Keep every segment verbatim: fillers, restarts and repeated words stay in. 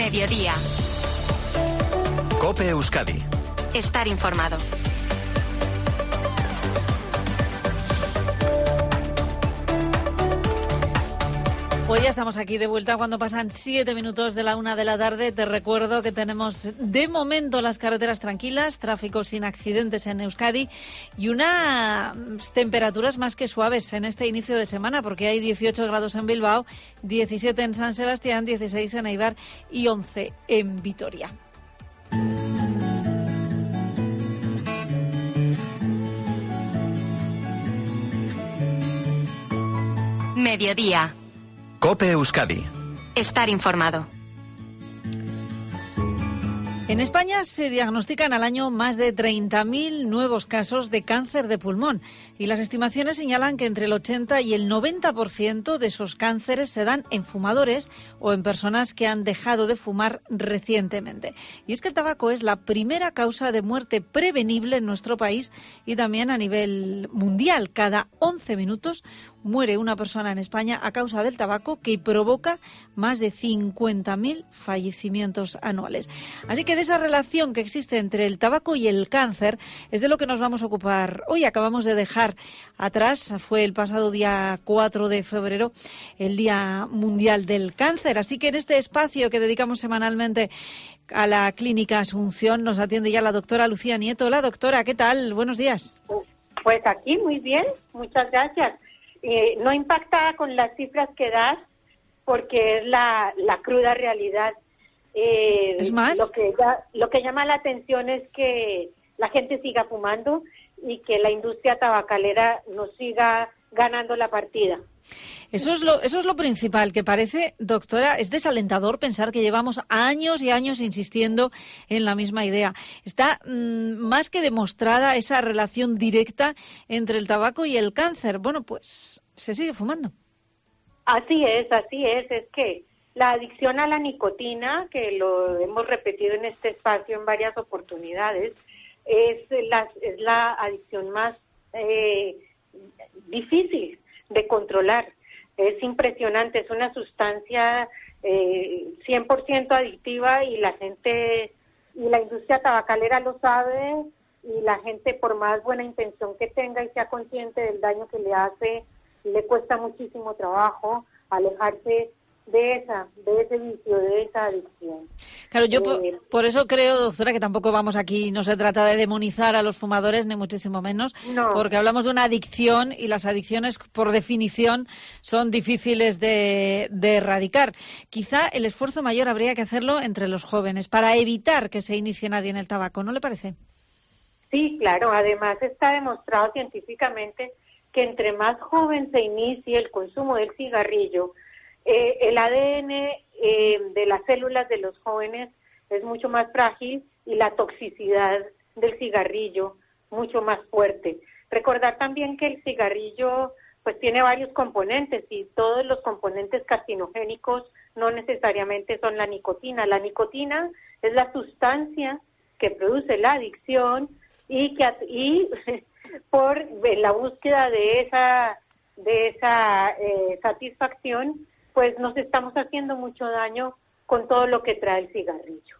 Mediodía. COPE Euskadi. Estar informado. Pues ya estamos aquí de vuelta cuando pasan siete minutos de la una de la tarde. Te recuerdo que tenemos de momento las carreteras tranquilas, tráfico sin accidentes en Euskadi y unas temperaturas más que suaves en este inicio de semana, porque hay dieciocho grados en Bilbao, diecisiete en San Sebastián, dieciséis en Eibar y once en Vitoria. Mediodía. COPE Euskadi. Estar informado. En España se diagnostican al año más de treinta mil nuevos casos de cáncer de pulmón y las estimaciones señalan que entre el ochenta y el noventa por ciento de esos cánceres se dan en fumadores o en personas que han dejado de fumar recientemente. Y es que el tabaco es la primera causa de muerte prevenible en nuestro país y también a nivel mundial. Cada once minutos muere una persona en España a causa del tabaco, que provoca más de cincuenta mil fallecimientos anuales. Así que de esa relación que existe entre el tabaco y el cáncer es de lo que nos vamos a ocupar hoy. Acabamos de dejar atrás, fue el pasado día cuatro de febrero, el Día Mundial del Cáncer. Así que en este espacio que dedicamos semanalmente a la Clínica Asunción nos atiende ya la doctora Lucía Nieto. Hola, doctora, ¿qué tal? Buenos días. Pues aquí muy bien, muchas gracias. Eh, no impactada con las cifras que das, porque es la, la cruda realidad. Eh, ¿Es más? Lo que, ya, lo que llama la atención es que la gente siga fumando y que la industria tabacalera nos siga ganando la partida. Eso es lo, eso es lo principal, que parece, doctora, es desalentador pensar que llevamos años y años insistiendo en la misma idea. Está mmm, más que demostrada esa relación directa entre el tabaco y el cáncer. Bueno, pues se sigue fumando. Así es, así es. Es que la adicción a la nicotina, que lo hemos repetido en este espacio en varias oportunidades, es la, es la adicción más eh, difícil de controlar. Es impresionante, es una sustancia eh, cien por ciento adictiva y la gente, y la industria tabacalera lo sabe, y la gente, por más buena intención que tenga y sea consciente del daño que le hace, le cuesta muchísimo trabajo alejarse de esa, de ese vicio, de esa adicción. Claro, yo eh, por, por eso creo, doctora, que tampoco vamos aquí, no se trata de demonizar a los fumadores, ni muchísimo menos, no. porque hablamos de una adicción y las adicciones, por definición, son difíciles de, de erradicar. Quizá el esfuerzo mayor habría que hacerlo entre los jóvenes, para evitar que se inicie nadie en el tabaco, ¿no le parece? Sí, claro, además está demostrado científicamente que entre más joven se inicie el consumo del cigarrillo, Eh, el A D N eh, de las células de los jóvenes es mucho más frágil y la toxicidad del cigarrillo mucho más fuerte. Recordar también que el cigarrillo pues tiene varios componentes y todos los componentes carcinogénicos no necesariamente son la nicotina. La nicotina es la sustancia que produce la adicción y que y por la búsqueda de esa de esa eh, satisfacción, pues nos estamos haciendo mucho daño con todo lo que trae el cigarrillo.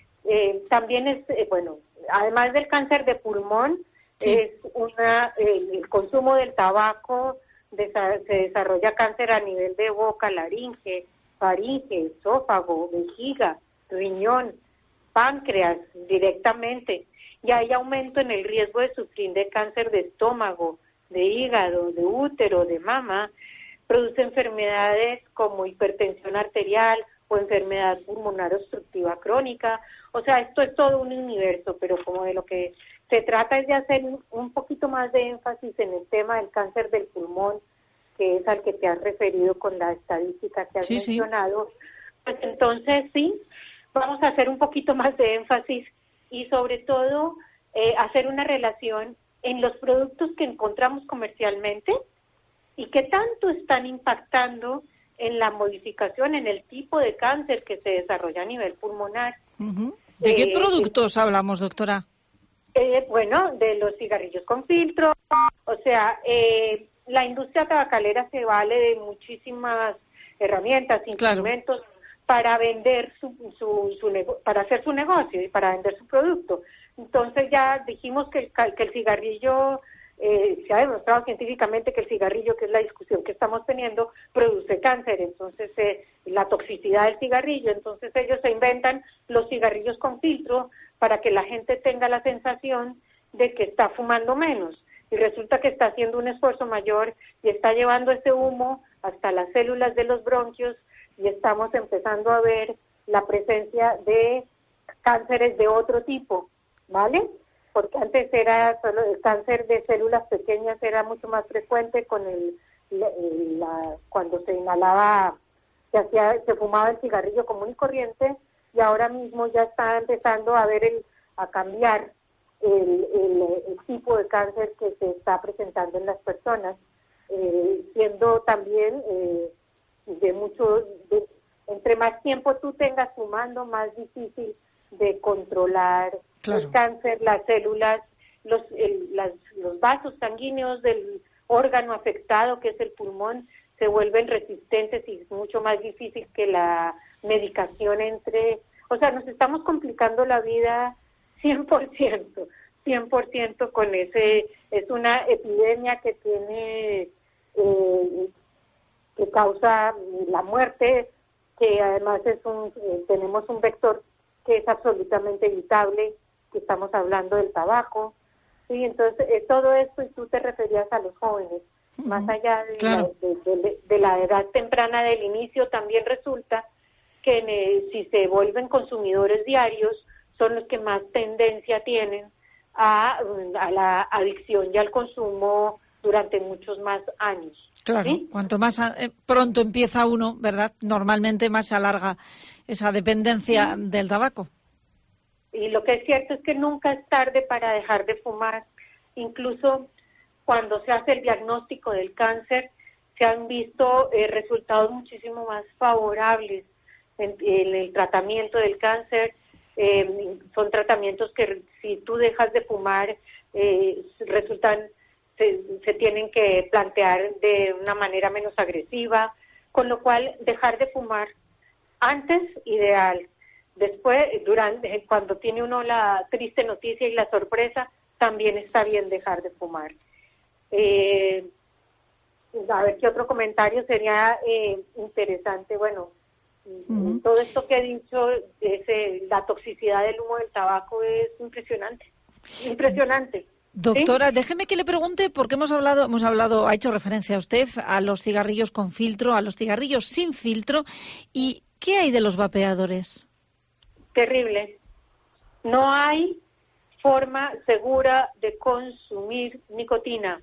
Eh, también es, eh, bueno, además del cáncer de pulmón, sí. es una eh, el consumo del tabaco, desa- se desarrolla cáncer a nivel de boca, laringe, faringe, esófago, vejiga, riñón, páncreas directamente, y hay aumento en el riesgo de sufrir de cáncer de estómago, de hígado, de útero, de mama. Produce enfermedades como hipertensión arterial o enfermedad pulmonar obstructiva crónica. O sea, esto es todo un universo, pero como de lo que se trata es de hacer un poquito más de énfasis en el tema del cáncer del pulmón, que es al que te has referido con la estadística que has sí, mencionado. Sí. Pues entonces sí, vamos a hacer un poquito más de énfasis y sobre todo eh, hacer una relación en los productos que encontramos comercialmente y qué tanto están impactando en la modificación, en el tipo de cáncer que se desarrolla a nivel pulmonar. Uh-huh. ¿De qué eh, productos eh, hablamos, doctora? Eh, bueno, de los cigarrillos con filtro, o sea, eh, la industria tabacalera se vale de muchísimas herramientas, instrumentos, claro, para vender su, su, su nego- para hacer su negocio y para vender su producto. Entonces ya dijimos que el, que el cigarrillo, eh, se ha demostrado científicamente que el cigarrillo, que es la discusión que estamos teniendo, produce cáncer. Entonces eh, la toxicidad del cigarrillo, entonces ellos se inventan los cigarrillos con filtro para que la gente tenga la sensación de que está fumando menos. Y resulta que está haciendo un esfuerzo mayor y está llevando ese humo hasta las células de los bronquios, y estamos empezando a ver la presencia de cánceres de otro tipo, ¿vale? Porque antes era solo el cáncer de células pequeñas, era mucho más frecuente con el, la, la, cuando se inhalaba, se hacía, se fumaba el cigarrillo común y corriente, y ahora mismo ya está empezando a ver el, a cambiar el, el, el tipo de cáncer que se está presentando en las personas, eh, siendo también eh, de mucho, de, entre más tiempo tú tengas fumando, más difícil de controlar claro. el cáncer, las células, los, el, las, los vasos sanguíneos del órgano afectado, que es el pulmón, se vuelven resistentes y es mucho más difícil que la medicación entre... O sea, nos estamos complicando la vida cien por ciento, cien por ciento con ese... Es una epidemia que tiene... Eh, que causa la muerte, que además es un eh, tenemos un vector que es absolutamente evitable, que estamos hablando del tabaco, sí, entonces eh, todo esto, y tú te referías a los jóvenes, uh-huh. más allá de, claro. la, de, de, de la edad temprana del inicio, también resulta que eh, si se vuelven consumidores diarios, son los que más tendencia tienen a, a la adicción y al consumo durante muchos más años. Claro, ¿sí? Cuanto más eh, pronto empieza uno, ¿verdad? Normalmente más se alarga esa dependencia sí. del tabaco. Y lo que es cierto es que nunca es tarde para dejar de fumar. Incluso cuando se hace el diagnóstico del cáncer, se han visto eh, resultados muchísimo más favorables en, en el tratamiento del cáncer. Eh, son tratamientos que si tú dejas de fumar, eh, resultan... Se, se tienen que plantear de una manera menos agresiva, con lo cual dejar de fumar antes, ideal. Después, durante, cuando tiene uno la triste noticia y la sorpresa, también está bien dejar de fumar. Eh, a ver qué otro comentario sería eh, interesante. Bueno, uh-huh. todo esto que he dicho, ese, la toxicidad del humo del tabaco es impresionante, impresionante. Doctora, ¿sí? déjeme que le pregunte, porque hemos hablado, hemos hablado, ha hecho referencia usted a los cigarrillos con filtro, a los cigarrillos sin filtro, ¿y qué hay de los vapeadores? Terrible. No hay forma segura de consumir nicotina.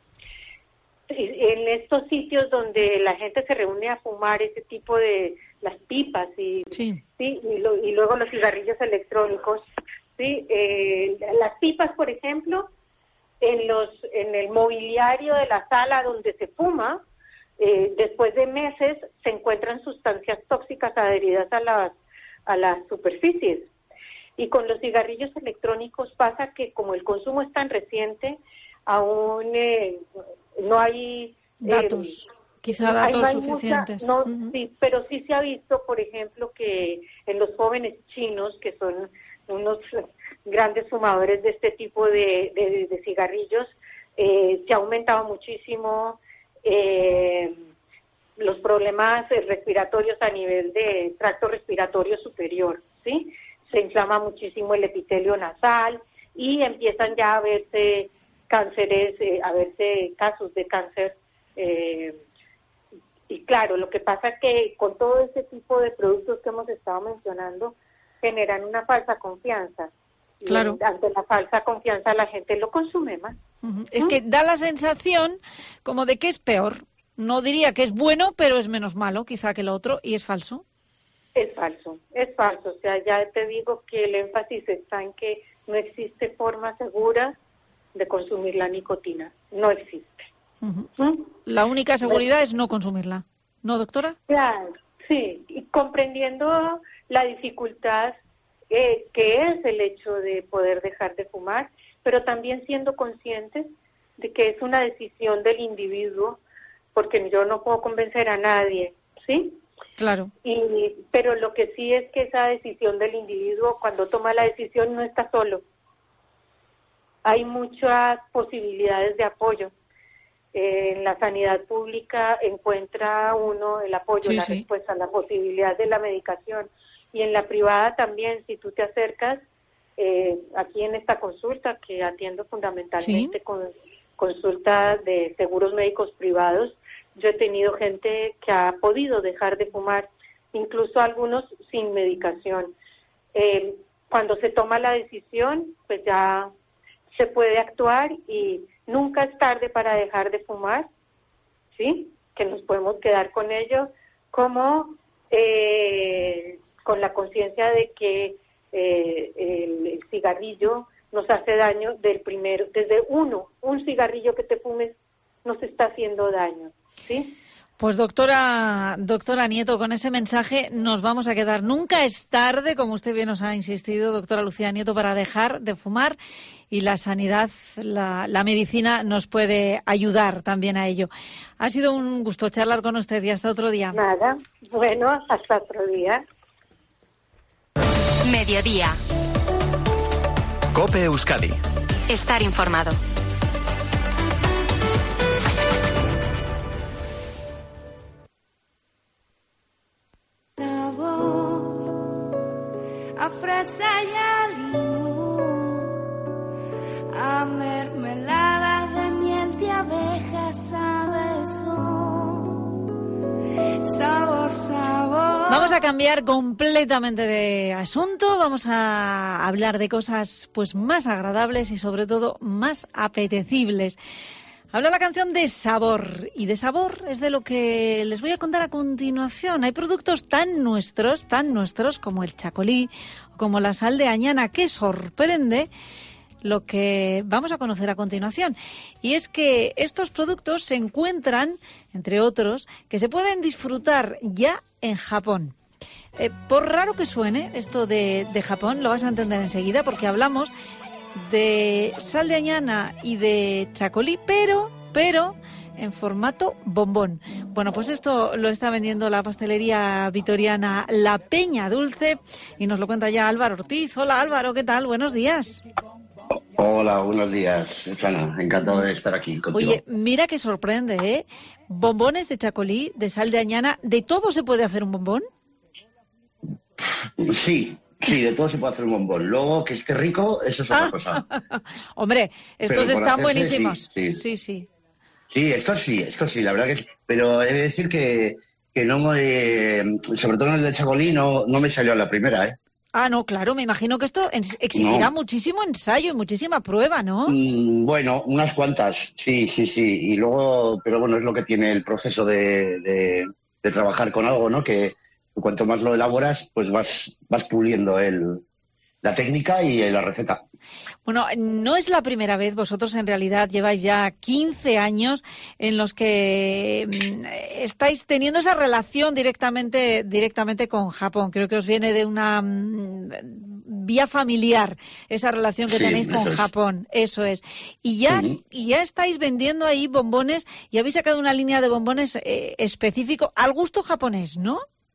En estos sitios donde la gente se reúne a fumar ese tipo de las pipas y sí, sí y, lo, y luego los cigarrillos electrónicos, sí, eh, las pipas, por ejemplo, en los en el mobiliario de la sala donde se fuma, eh, después de meses se encuentran sustancias tóxicas adheridas a las a las superficies. Y con los cigarrillos electrónicos pasa que como el consumo es tan reciente, aún eh, no hay datos, eh, quizá datos no hay suficientes. Mucha, no, uh-huh. sí, pero sí se ha visto, por ejemplo, que en los jóvenes chinos, que son unos grandes fumadores de este tipo de, de, de cigarrillos, eh, se ha aumentado muchísimo eh, los problemas respiratorios a nivel de tracto respiratorio superior, ¿sí? Se inflama muchísimo el epitelio nasal y empiezan ya a verse cánceres, eh, a verse casos de cáncer. Eh, y claro, lo que pasa es que con todo ese tipo de productos que hemos estado mencionando, generan una falsa confianza. Claro. Y ante la falsa confianza la gente lo consume más. Uh-huh. Es ¿Mm? que da la sensación como de que es peor. No diría que es bueno, pero es menos malo quizá que lo otro, y es falso. Es falso, es falso. O sea, ya te digo que el énfasis está en que no existe forma segura de consumir la nicotina. No existe. Uh-huh. ¿Mm? La única seguridad bueno. es no consumirla. ¿No, doctora? Claro, sí. Y comprendiendo la dificultad eh, que es el hecho de poder dejar de fumar, pero también siendo conscientes de que es una decisión del individuo, porque yo no puedo convencer a nadie, ¿sí? Claro. Y pero lo que sí es que esa decisión del individuo, cuando toma la decisión, no está solo. Hay muchas posibilidades de apoyo. Eh, en la sanidad pública encuentra uno el apoyo, sí, la sí. respuesta, la posibilidad de la medicación. Y en la privada también, si tú te acercas, eh, aquí en esta consulta, que atiendo fundamentalmente sí. con consultas de seguros médicos privados, yo he tenido gente que ha podido dejar de fumar, incluso algunos sin medicación. Eh, cuando se toma la decisión, pues ya se puede actuar y nunca es tarde para dejar de fumar, ¿sí? Que nos podemos quedar con ello, como eh, con la conciencia de que eh, el, el cigarrillo nos hace daño del primero, desde uno, un cigarrillo que te fumes nos está haciendo daño, ¿sí? Pues doctora, doctora Nieto, con ese mensaje nos vamos a quedar. Nunca es tarde, como usted bien nos ha insistido, doctora Lucía Nieto, para dejar de fumar, y la sanidad, la, la medicina nos puede ayudar también a ello. Ha sido un gusto charlar con usted y hasta otro día. Nada, bueno, hasta otro día. Mediodía. COPE Euskadi. Estar informado. A fresa y a limón, a mermelada de miel de abeja, sabe son. Sabor, sabor. Vamos a cambiar completamente de asunto, vamos a hablar de cosas pues más agradables y sobre todo más apetecibles. Habla la canción de sabor, y de sabor es de lo que les voy a contar a continuación. Hay productos tan nuestros, tan nuestros como el chacolí o como la sal de Añana, que sorprende lo que vamos a conocer a continuación. Y es que estos productos se encuentran, entre otros, que se pueden disfrutar ya en Japón. Eh, por raro que suene esto de, de Japón, lo vas a entender enseguida, porque hablamos de sal de añana y de chacolí, pero, pero en formato bombón. Bueno, pues esto lo está vendiendo la pastelería vitoriana La Peña Dulce y nos lo cuenta ya Álvaro Ortiz. Hola Álvaro, ¿qué tal? Buenos días. Hola, buenos días, Susana. Encantado de estar aquí contigo. Oye, mira que sorprende, ¿eh? Bombones de chacolí, de sal de añana, ¿de todo se puede hacer un bombón? Sí. Sí, de todo se puede hacer un bombón. Luego, que esté rico, eso es otra ah, cosa. Hombre, estos Pero están hacerse, buenísimos. Sí, sí, sí. sí. Sí, esto sí, esto sí, la verdad que sí. Pero he de decir que, que no me... Sobre todo en el de chacolí no, no me salió a la primera, ¿eh? Ah, no, claro, me imagino que esto exigirá no. muchísimo ensayo y muchísima prueba, ¿no? Mm, bueno, unas cuantas, sí, sí, sí. Y luego, pero bueno, es lo que tiene el proceso de, de, de trabajar con algo, ¿no? Que cuanto más lo elaboras, pues vas, vas puliendo el, la técnica y la receta. Bueno, no es la primera vez, vosotros en realidad lleváis ya quince años en los que estáis teniendo esa relación directamente, directamente con Japón. Creo que os viene de una vía familiar esa relación que sí, tenéis con es. Japón, eso es. Y ya, uh-huh. y ya estáis vendiendo ahí bombones y habéis sacado una línea de bombones eh, específico al gusto japonés, ¿no?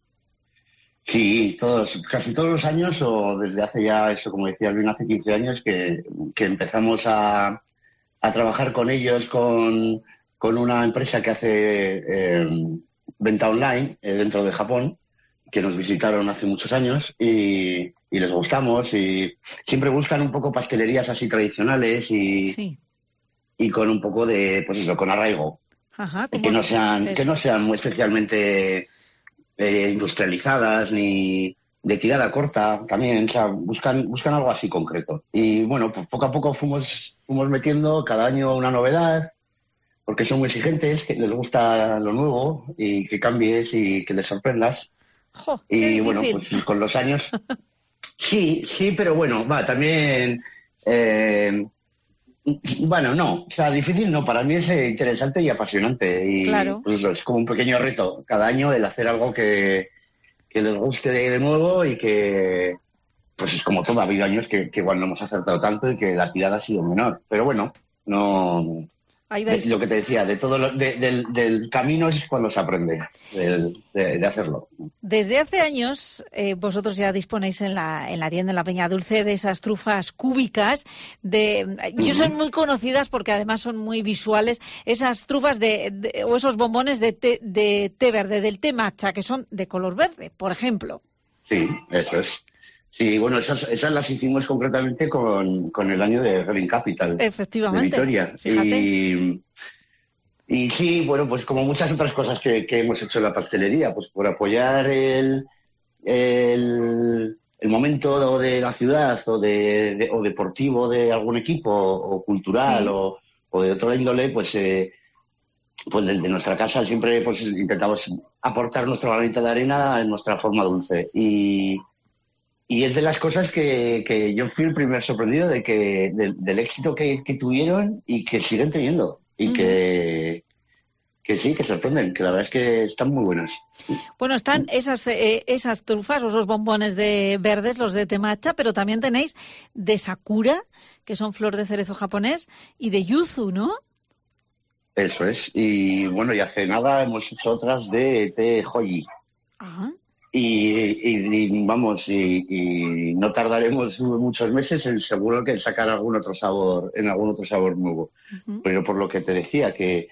Sí, todos, casi todos los años, o desde hace ya, eso como decía Luis, hace quince años que, que empezamos a, a trabajar con ellos, con, con una empresa que hace eh, venta online eh, dentro de Japón, que nos visitaron hace muchos años y, y les gustamos, y siempre buscan un poco pastelerías así tradicionales y, sí. y con un poco de, pues eso, con arraigo. Ajá, que no sean, que no sean muy especialmente Eh, industrializadas ni de tirada corta también, o sea, buscan buscan algo así concreto. Y bueno, pues poco a poco fuimos fuimos metiendo cada año una novedad, porque son muy exigentes, que les gusta lo nuevo y que cambies y que les sorprendas. Jo, y bueno, pues con los años sí, sí, pero bueno, va, también eh, bueno, no, o sea, difícil no, para mí es interesante y apasionante y claro. Pues eso, es como un pequeño reto cada año el hacer algo que, que les guste de, de nuevo y que, pues es como todo, ha habido años que, que igual no hemos acertado tanto y que la tirada ha sido menor, pero bueno, no, Ahí veis. Lo que te decía, de todo lo, de, del, del camino es cuando se aprende de, de, de hacerlo. Desde hace años eh, vosotros ya disponéis en la, en la tienda, en la Peña Dulce, de esas trufas cúbicas. De, uh-huh. Yo son muy conocidas porque además son muy visuales. Esas trufas de, de o esos bombones de té, de té verde, del té matcha, que son de color verde, por ejemplo. Sí, eso es. Sí, bueno, esas, esas las hicimos concretamente con, con el año de Green Capital. Efectivamente. De Vitoria. Fíjate. Y, y sí, bueno, pues como muchas otras cosas que, que hemos hecho en la pastelería, pues por apoyar el, el, el momento de la ciudad o, de, de, o deportivo de algún equipo o cultural sí. o, o de otro índole, pues, eh, pues desde nuestra casa siempre pues intentamos aportar nuestro granito de arena en nuestra forma dulce. Y... Y es de las cosas que, que yo fui el primer sorprendido de que de, del éxito que, que tuvieron y que siguen teniendo. Y uh-huh. que, que sí, que sorprenden, que la verdad es que están muy buenas. Bueno, están esas eh, esas trufas o esos bombones de verdes, los de té matcha, pero también tenéis de sakura, que son flor de cerezo japonés, y de yuzu, ¿no? Eso es. Y bueno, y hace nada hemos hecho otras de té hoji. Ajá. Uh-huh. Y, y, y vamos, y, y no tardaremos muchos meses en seguro que en sacar algún otro sabor, en algún otro sabor nuevo. Uh-huh. Pero por lo que te decía, que,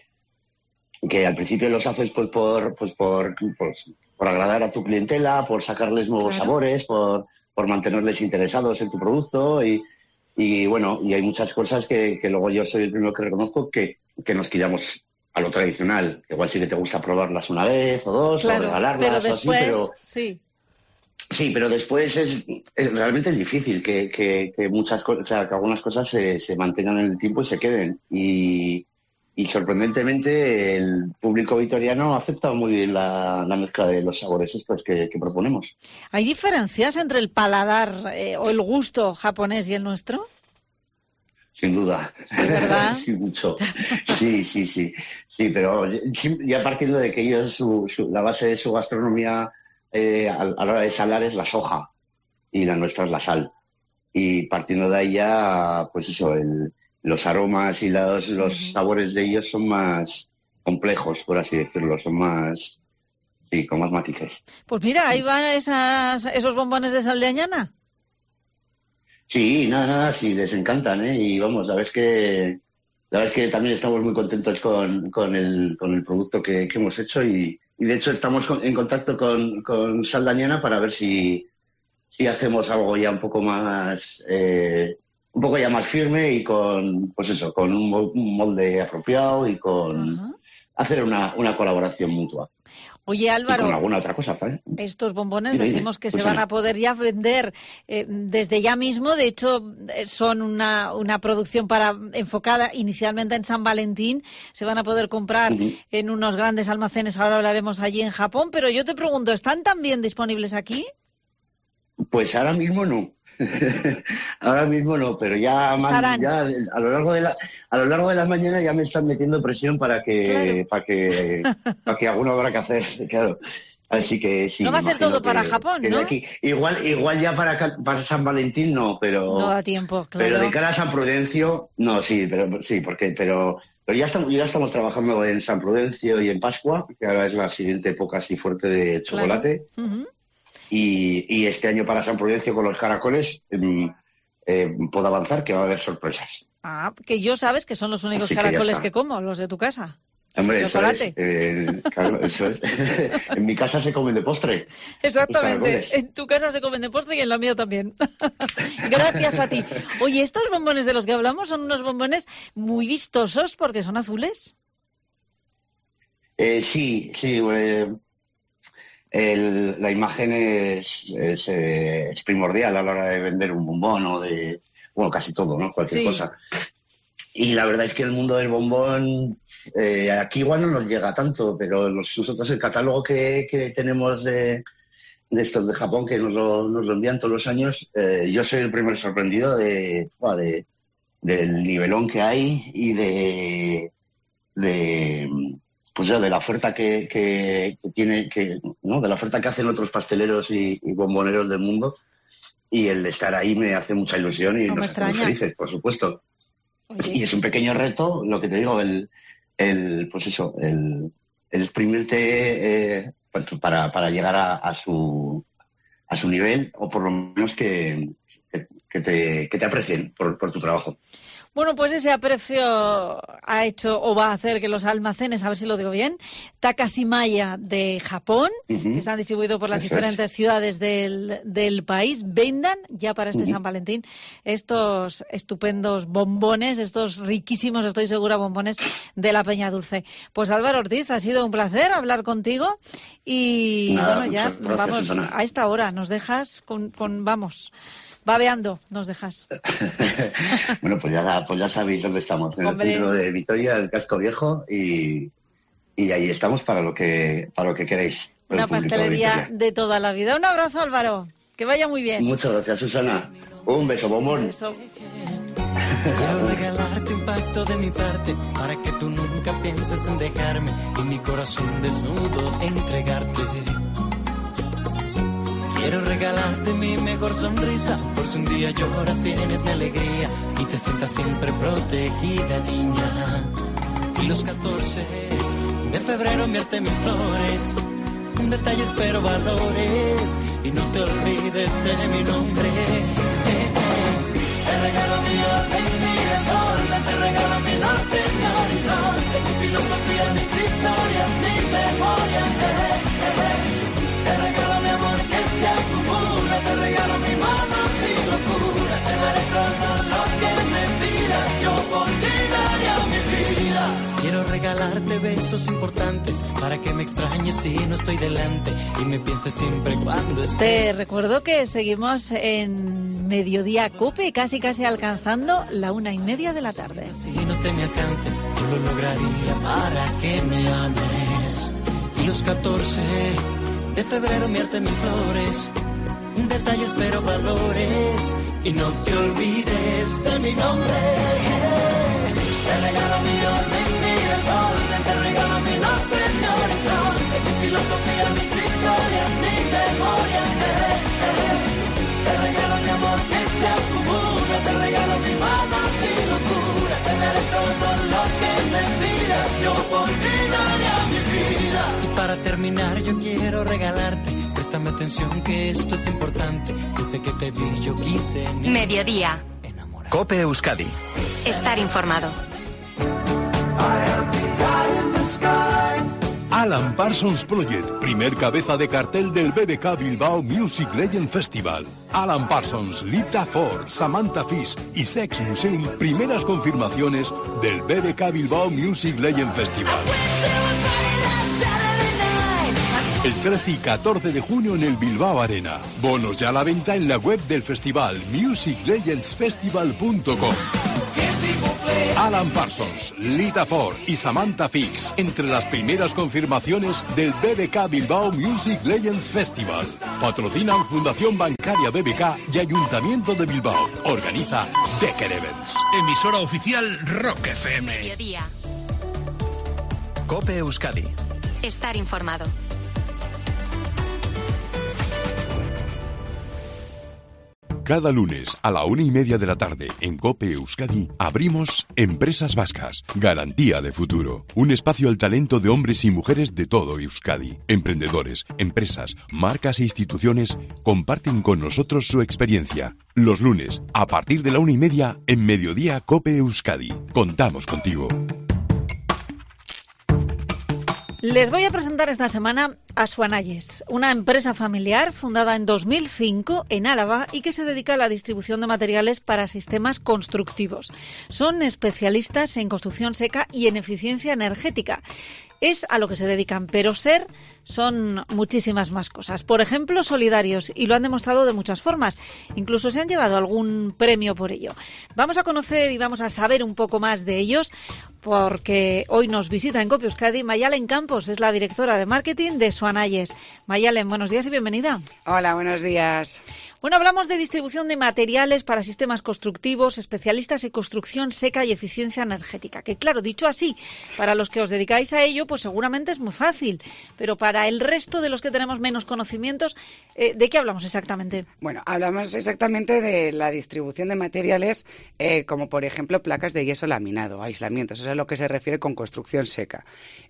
que al principio los haces pues por, pues por, pues, por agradar a tu clientela, por sacarles nuevos claro. sabores, por, por mantenerles interesados en tu producto y, y bueno, y hay muchas cosas que, que luego yo soy el primero que reconozco que, que nos tiramos a lo tradicional. Igual sí que te gusta probarlas una vez o dos, claro, o regalarlas pero después, o así, pero... Sí. Sí, pero después es, es realmente es difícil que, que, que muchas cosas, o sea, que algunas cosas se, se mantengan en el tiempo y se queden. Y, y sorprendentemente el público vitoriano ha aceptado muy bien la, la mezcla de los sabores estos que, que proponemos. ¿Hay diferencias entre el paladar eh, o el gusto japonés y el nuestro? Sin duda. Sí, ¿verdad? Sí, mucho. Sí, sí, sí. Sí, pero ya partiendo de que ellos, su, su, la base de su gastronomía eh, a, a la hora de salar es la soja y la nuestra es la sal. Y partiendo de ahí ya, pues eso, el, los aromas y los, los uh-huh. sabores de ellos son más complejos, por así decirlo, son más, sí, con más matices. Pues mira, ahí van esas, esos bombones de sal de añana. Sí, nada, nada, sí, les encantan, ¿eh? Y vamos, la verdad es que, la verdad es que también estamos muy contentos con, con, el, con el producto que, que hemos hecho y, y de hecho estamos con, en contacto con, con Sal de Añana para ver si, si hacemos algo ya un poco más, eh, un poco ya más firme y con, pues eso, con un, un molde apropiado y con uh-huh. hacer una, una colaboración mutua. Oye, Álvaro, y con alguna otra cosa, ¿eh? Estos bombones dime, decimos dime. que Pues se van a poder ya vender eh, desde ya mismo. De hecho, son una, una producción para enfocada inicialmente en San Valentín. Se van a poder comprar uh-huh. en unos grandes almacenes. Ahora hablaremos allí en Japón. Pero yo te pregunto, ¿están también disponibles aquí? Pues ahora mismo no. Ahora mismo no, pero ya, man, ya a lo largo de la a lo largo de la mañana ya me están metiendo presión para que claro. para que para que alguno habrá que hacer, claro. Así que sí. No va a ser todo que, para Japón, ¿no? Aquí, igual igual ya para para San Valentín no, pero no da tiempo, claro. Pero de cara a San Prudencio no, sí, pero sí, porque pero pero ya estamos ya estamos trabajando en San Prudencio y en Pascua, que ahora es la siguiente época así fuerte de chocolate. Claro. Uh-huh. Y, y este año para San Prudencio con los caracoles eh, eh, puedo avanzar que va a haber sorpresas. Ah, que yo sabes que son los únicos Así caracoles que, que como, los de tu casa. Hombre, eso es, eh, claro, eso es. En mi casa se comen de postre. Exactamente, en tu casa se comen de postre y en la mía también. Gracias a ti. Oye, estos bombones de los que hablamos son unos bombones muy vistosos porque son azules. Eh, sí, sí, eh, El, la imagen es, es, es primordial a la hora de vender un bombón o de, bueno, casi todo, ¿no? Cualquier sí. cosa. Y la verdad es que el mundo del bombón, eh, aquí igual no nos llega tanto, pero nosotros el catálogo que, que tenemos de, de estos de Japón, que nos lo, nos lo envían todos los años, eh, yo soy el primer sorprendido de, de, del nivelón que hay y de... de pues ya de la oferta que, que, que tiene, que, ¿no? De la oferta que hacen otros pasteleros y, y bomboneros del mundo, y el estar ahí me hace mucha ilusión y no nos hacemos felices, por supuesto. Oye. Y es un pequeño reto, lo que te digo, el, el pues eso, el, el exprimirte eh, pues para, para llegar a, a su a su nivel, o por lo menos que, que, que te, que te aprecien por, por tu trabajo. Bueno, pues ese aprecio ha hecho o va a hacer que los almacenes, a ver si lo digo bien, Takashimaya de Japón, uh-huh. que están distribuidos por las Eso diferentes es. ciudades del, del país, vendan ya para este uh-huh. San Valentín estos estupendos bombones, estos riquísimos, estoy segura, bombones de la Peña Dulce. Pues Álvaro Ortiz, ha sido un placer hablar contigo y Nada, bueno, ya gracias, vamos Susana. A esta hora, nos dejas con, con vamos... Babeando, nos dejas. Bueno, pues ya, pues ya sabéis dónde estamos, en Hombre. el centro de Vitoria, el Casco Viejo, y, y ahí estamos para lo que para lo que queréis. Una pastelería de, de toda la vida. Un abrazo, Álvaro. Que vaya muy bien. Muchas gracias, Susana. Un beso, bombón. Un beso. Quiero regalarte un pacto de mi parte para que tú nunca pienses en dejarme y mi corazón desnudo entregarte. Quiero regalarte mi mejor sonrisa, por si un día lloras tienes mi alegría y te sientas siempre protegida, niña. Y los catorce de febrero enviarte mis flores, un detalle espero valores y no te olvides de mi nombre. Eh, eh. Te regalo mi orden, mi desorden, te regalo mi norte, mi horizonte, mi filosofía, mis historias, mi memoria. Eh, eh, eh. Te regalo mi amor que se acumula, te regalo mi mano sin locura, te daré todo lo que me pidas, yo por ti daría mi vida. Quiero regalarte besos importantes para que me extrañes si no estoy delante y me pienses siempre cuando esté. Te recuerdo que seguimos en Mediodía Cope, casi casi alcanzando la una y media de la tarde. Si no esté mi alcance, yo lo lograría para que me ames. Y los catorce de febrero enviarte mis flores, un detalle espero valores y no te olvides de mi nombre. Te regalo mi orden, mi desorden, te regalo mi norte, mi horizonte, mi filosofía, mis historias, mi memoria. Te regalo mi amor que se acumula, te regalo mi mano sin locura, te daré todo lo que me pidas, yo por ti daría mi vida. Y para terminar yo quiero regalarte, préstame atención que esto es importante, desde que te vi yo quise Mediodía enamorar. Cope Euskadi. Estar informado. Alan Parsons Project, primer cabeza de cartel del B B K Bilbao Music Legend Festival. Alan Parsons, Lita Ford, Samantha Fish y Sex Museum, primeras confirmaciones del B B K Bilbao Music Legend Festival. El trece y catorce de junio en el Bilbao Arena. Bonos ya a la venta en la web del festival music legends festival punto com. Alan Parsons, Lita Ford y Samantha Fix, entre las primeras confirmaciones del B B K Bilbao Music Legends Festival. Patrocinan Fundación Bancaria B B K y Ayuntamiento de Bilbao. Organiza Decker Events. Emisora oficial Rock F M. Mediodía. Cope Euskadi. Estar informado. Cada lunes a la una y media de la tarde en COPE Euskadi abrimos Empresas Vascas, garantía de futuro. Un espacio al talento de hombres y mujeres de todo Euskadi. Emprendedores, empresas, marcas e instituciones comparten con nosotros su experiencia. Los lunes, a partir de la una y media, en Mediodía COPE Euskadi. Contamos contigo. Les voy a presentar esta semana a Suanayes, una empresa familiar fundada en dos mil cinco en Álava y que se dedica a la distribución de materiales para sistemas constructivos. Son especialistas en construcción seca y en eficiencia energética. Es a lo que se dedican, pero ser son muchísimas más cosas. Por ejemplo, solidarios, y lo han demostrado de muchas formas. Incluso se han llevado algún premio por ello. Vamos a conocer y vamos a saber un poco más de ellos, porque hoy nos visita en COPE Euskadi Mayalen Campos, es la directora de marketing de Suanayes. Mayalen, buenos días y bienvenida. Hola, buenos días. Bueno, hablamos de distribución de materiales para sistemas constructivos, especialistas en construcción seca y eficiencia energética. Que claro, dicho así, para los que os dedicáis a ello, pues pues seguramente es muy fácil, pero para el resto de los que tenemos menos conocimientos, eh, ¿de qué hablamos exactamente? Bueno, hablamos exactamente de la distribución de materiales, eh, como por ejemplo placas de yeso laminado, aislamientos, eso es a lo que se refiere con construcción seca.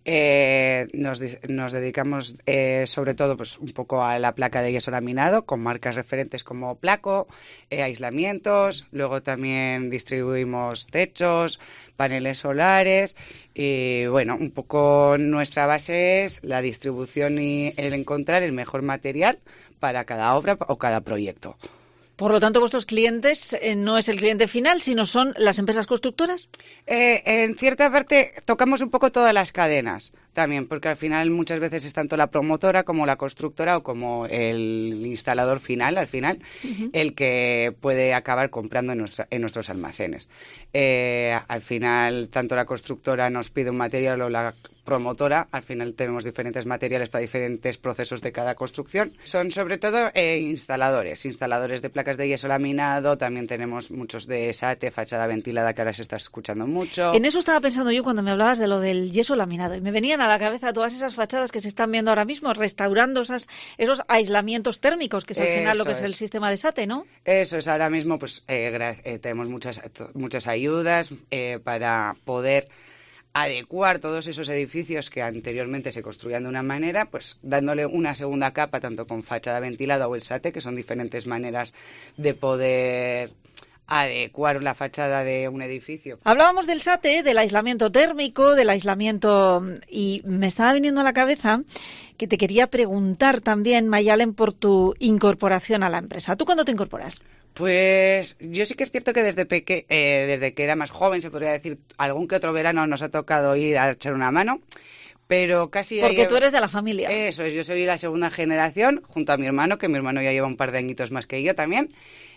Eh, nos, nos dedicamos eh, sobre todo pues un poco a la placa de yeso laminado, con marcas referentes como Placo, eh, aislamientos, luego también distribuimos techos, paneles solares y bueno, un poco nuestra base es la distribución y el encontrar el mejor material para cada obra o cada proyecto. Por lo tanto, vuestros clientes eh, no es el cliente final, sino son las empresas constructoras. Eh, en cierta parte tocamos un poco todas las cadenas también, porque al final muchas veces es tanto la promotora como la constructora o como el instalador final, al final, uh-huh. el que puede acabar comprando en, nuestra, en nuestros almacenes. Eh, al final, tanto la constructora nos pide un material o la promotora, al final tenemos diferentes materiales para diferentes procesos de cada construcción. Son sobre todo eh, instaladores, instaladores de placas de yeso laminado, también tenemos muchos de SATE, fachada ventilada, que ahora se está escuchando mucho. En eso estaba pensando yo cuando me hablabas de lo del yeso laminado, y me venían a la cabeza todas esas fachadas que se están viendo ahora mismo, restaurando esas, esos aislamientos térmicos, que es al final eso lo que es, es el sistema de SATE, ¿no? Eso es, ahora mismo pues eh, eh, tenemos muchas, muchas ayudas eh, para poder adecuar todos esos edificios que anteriormente se construían de una manera, pues dándole una segunda capa, tanto con fachada ventilada o el SATE, que son diferentes maneras de poder adecuar la fachada de un edificio. Hablábamos del SATE, del aislamiento térmico, del aislamiento, y me estaba viniendo a la cabeza que te quería preguntar también, Mayalen, por tu incorporación a la empresa. ¿Tú cuándo te incorporas? Pues yo sí que es cierto que desde peque, eh, desde que era más joven, se podría decir, algún que otro verano nos ha tocado ir a echar una mano, pero casi... Porque ahí, tú eres de la familia. Eso es, yo soy la segunda generación, junto a mi hermano, que mi hermano ya lleva un par de añitos más que yo también.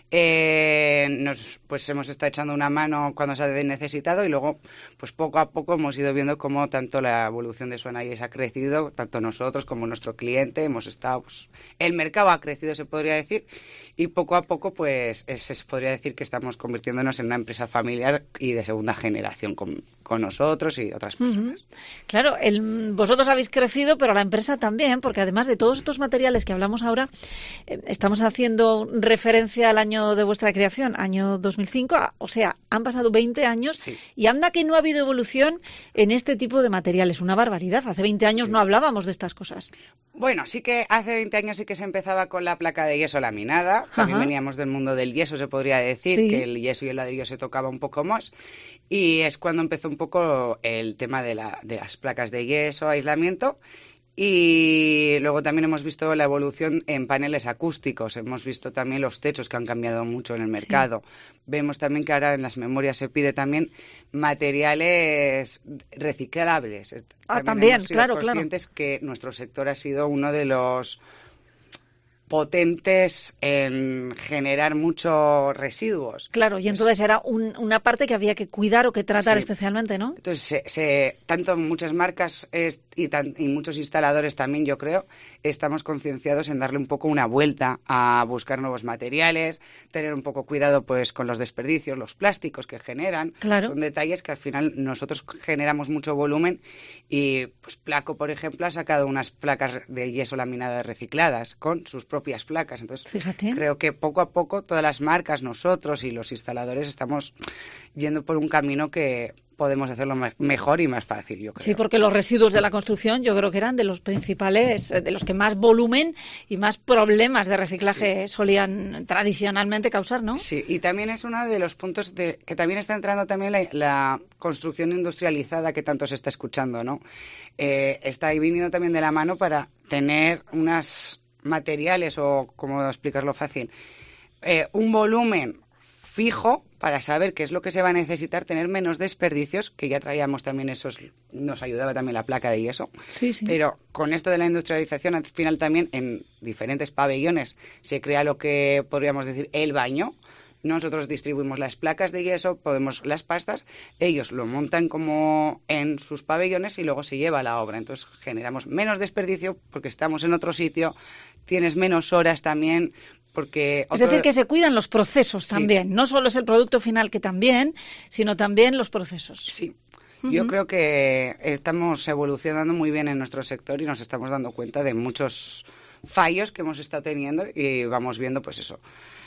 Eh, nos, pues hemos estado echando una mano cuando se ha necesitado y luego pues poco a poco hemos ido viendo cómo tanto la evolución de Suanayes ha crecido, tanto nosotros como nuestro cliente hemos estado, pues, el mercado ha crecido, se podría decir, y poco a poco pues es, se podría decir que estamos convirtiéndonos en una empresa familiar y de segunda generación con, con nosotros y otras personas. Uh-huh. Claro, el, vosotros habéis crecido, pero la empresa también, porque además de todos estos materiales que hablamos ahora, eh, estamos haciendo referencia al año de vuestra creación, año dos mil cinco, o sea, han pasado veinte años, sí. Y anda que no ha habido evolución en este tipo de materiales, una barbaridad. Hace veinte años sí. No hablábamos de estas cosas. Bueno, sí que hace veinte años sí que se empezaba con la placa de yeso laminada, también Ajá. veníamos del mundo del yeso, se podría decir, sí. que el yeso y el ladrillo se tocaba un poco más, y es cuando empezó un poco el tema de, la, de las placas de yeso, aislamiento. Y luego también hemos visto la evolución en paneles acústicos, hemos visto también los techos que han cambiado mucho en el mercado. Sí. Vemos también que ahora en las memorias se pide también materiales reciclables. Ah, también, también hemos sido claro, conscientes claro. que nuestro sector ha sido uno de los potentes en generar muchos residuos. Claro, y entonces era un, una parte que había que cuidar o que tratar sí. especialmente, ¿no? Entonces, se, se, tanto muchas marcas es, y, tan, y muchos instaladores también, yo creo, estamos concienciados en darle un poco una vuelta a buscar nuevos materiales, tener un poco cuidado pues con los desperdicios, los plásticos que generan. Claro. Son detalles que al final nosotros generamos mucho volumen y pues Placo, por ejemplo, ha sacado unas placas de yeso laminado recicladas con sus propias placas. Entonces, fíjate, creo que poco a poco todas las marcas, nosotros y los instaladores estamos yendo por un camino que podemos hacerlo mejor y más fácil, yo creo. Sí, porque los residuos de la construcción yo creo que eran de los principales, de los que más volumen y más problemas de reciclaje sí. solían tradicionalmente causar, ¿no? Sí, y también es uno de los puntos de que también está entrando también la, la construcción industrializada que tanto se está escuchando, ¿no? Eh, está ahí viniendo también de la mano para tener unas materiales o, ¿cómo explicarlo fácil? Eh, un volumen fijo para saber qué es lo que se va a necesitar, tener menos desperdicios, que ya traíamos también esos, nos ayudaba también la placa de yeso. Sí, sí. Pero con esto de la industrialización, al final también en diferentes pabellones se crea lo que podríamos decir el baño. Nosotros distribuimos las placas de yeso, podemos las pastas, ellos lo montan como en sus pabellones y luego se lleva a la obra. Entonces generamos menos desperdicio porque estamos en otro sitio, tienes menos horas también. Porque otro... Es decir, que se cuidan los procesos también. Sí. No solo es el producto final, que también, sino también los procesos. Sí, Uh-huh. Yo creo que estamos evolucionando muy bien en nuestro sector y nos estamos dando cuenta de muchos fallos que hemos estado teniendo y vamos viendo, pues eso,